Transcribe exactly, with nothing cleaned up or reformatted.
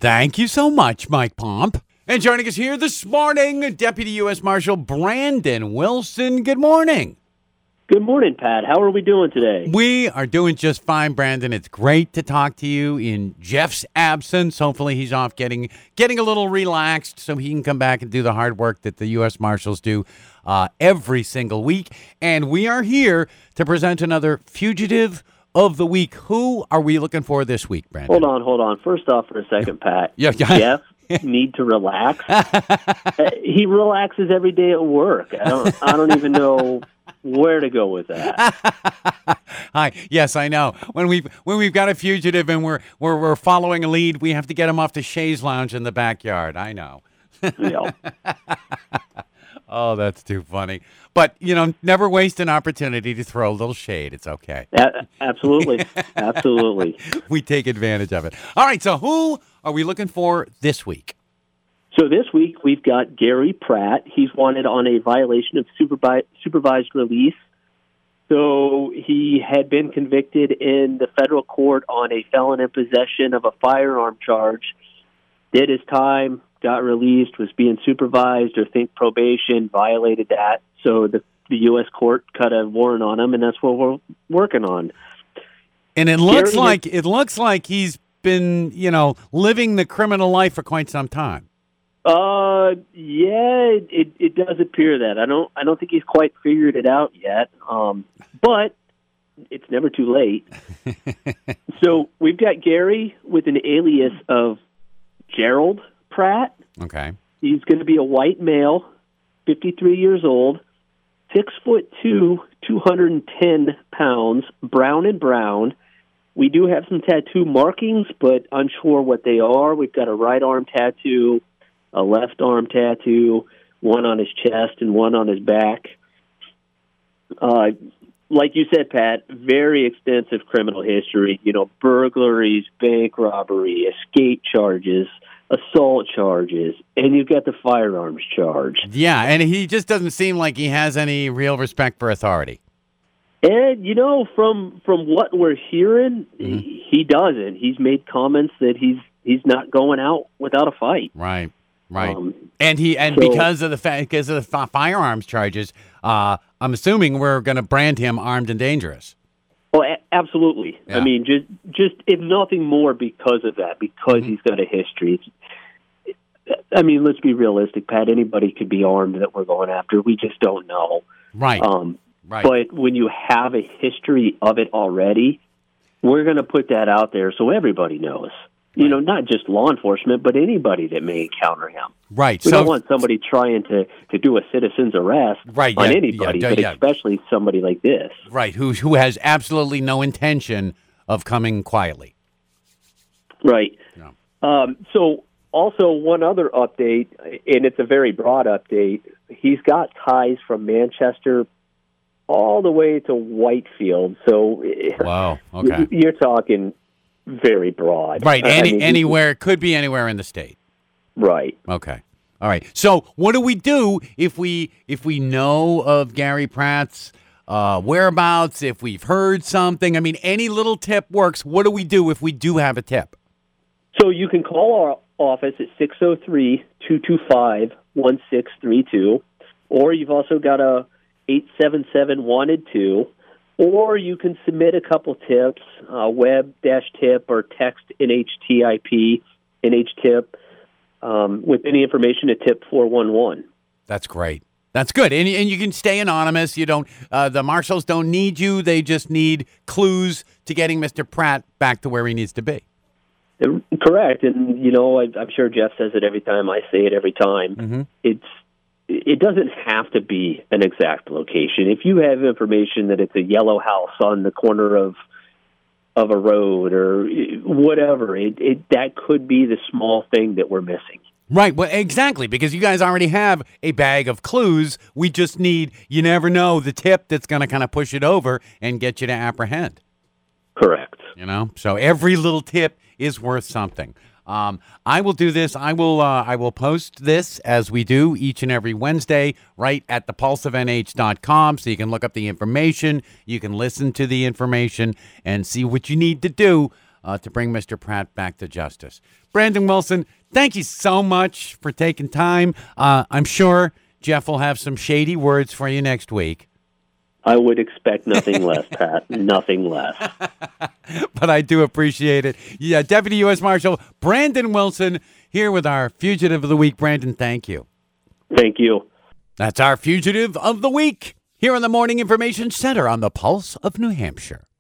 Thank you so much, Mike Pomp. And joining us here this morning, Deputy U S Marshal Brandon Wilson. Good morning. Good morning, Pat. How are we doing today? We are doing just fine, Brandon. It's great to talk to you in Jeff's absence. Hopefully he's off getting getting a little relaxed so he can come back and do the hard work that the U S Marshals do uh, every single week. And we are here to present another Fugitive of the Week. Who are we looking for this week, Brandon? Hold on, hold on. First off, for a second, Pat. Yeah, yeah. Jeff need to relax. uh, he relaxes every day at work. I don't. I don't even know where to go with that. Hi. Yes, I know. When we've when we've got a fugitive and we're we're we're following a lead, we have to get him off the chaise lounge in the backyard. I know. Yeah. Oh, that's too funny. But, you know, never waste an opportunity to throw a little shade. It's okay. A- absolutely. Absolutely. We take advantage of it. All right, so who are we looking for this week? So this week we've got Gary Pratt. He's wanted on a violation of supervi- supervised release. So he had been convicted in the federal court on a felon in possession of a firearm charge, did his time, got released, was being supervised or think probation, violated that. So the, the U S court cut a warrant on him, and that's what we're working on. And it looks Gary like it looks like he's been, you know, living the criminal life for quite some time. Uh, yeah, it it does appear that. I don't I don't think he's quite figured it out yet. Um, but it's never too late. So we've got Gary with an alias of Gerald Pratt. Okay. He's going to be a white male, fifty-three years old, six foot two, two hundred ten pounds, brown and brown. We do have some tattoo markings, but unsure what they are. We've got a right arm tattoo, a left arm tattoo, one on his chest and one on his back. Uh, like you said, Pat, very extensive criminal history. You know, burglaries, bank robbery, escape charges, assault charges, and you've got the firearms charge. Yeah, and he just doesn't seem like he has any real respect for authority. And, you know, from from what we're hearing, Mm-hmm. he, he doesn't. He's made comments that he's he's not going out without a fight. Right, right. Um, and he and so- because of the fa- because of the fi- firearms charges, uh, I'm assuming we're going to brand him armed and dangerous. Oh, a- absolutely. Yeah. I mean, just just if nothing more because of that, because Mm-hmm. he's got a history. It's, I mean, let's be realistic, Pat. Anybody could be armed that we're going after. We just don't know. Right. Um, right. But when you have a history of it already, we're going to put that out there so everybody knows. You Right. know, not just law enforcement, but anybody that may encounter him. right. We so don't want somebody trying to, to do a citizen's arrest Right, on yeah, anybody, yeah, but yeah. especially somebody like this. right who who has absolutely no intention of coming quietly. Right. Yeah. Um, so also one other update, and it's a very broad update. He's got ties from Manchester all the way to Whitefield. So Wow. Okay. you're talking very broad. Right. I Any mean, anywhere it could be anywhere in the state. Right. Okay. All right. So what do we do if we if we know of Gary Pratt's uh, whereabouts? If we've heard something? I mean, any little tip works. What do we do if we do have a tip? So you can call our office at six oh three, two two five, one six three two, or you've also got a eight seven seven wanted to, or you can submit a couple tips, uh, web dash tip or text N H T I P, N H tip, um, with any information to tip four one one. That's great. That's good. And, and you can stay anonymous. You don't. Uh, the marshals don't need you. They just need clues to getting Mister Pratt back to where he needs to be. Correct. And, you know, I, I'm sure Jeff says it every time. I say it every time. Mm-hmm. It's It doesn't have to be an exact location. If you have information that it's a yellow house on the corner of of a road or whatever, it, it that could be the small thing that we're missing. Right. Well, exactly, because you guys already have a bag of clues. We just need, you never know, the tip that's going to kind of push it over and get you to apprehend. Correct. You know, so every little tip is worth something. Um, I will do this. I will. Uh, I will post this as we do each and every Wednesday, right at the pulse of N H dot com, so you can look up the information. You can listen to the information and see what you need to do uh, to bring Mister Pratt back to justice. Brandon Wilson, thank you so much for taking time. Uh, I'm sure Jeff will have some shady words for you next week. I would expect nothing less, Pat. Nothing less. But I do appreciate it. Yeah, Deputy U S Marshal Brandon Wilson here with our Fugitive of the Week. Brandon, thank you. Thank you. That's our Fugitive of the Week here on the Morning Information Center on the Pulse of New Hampshire.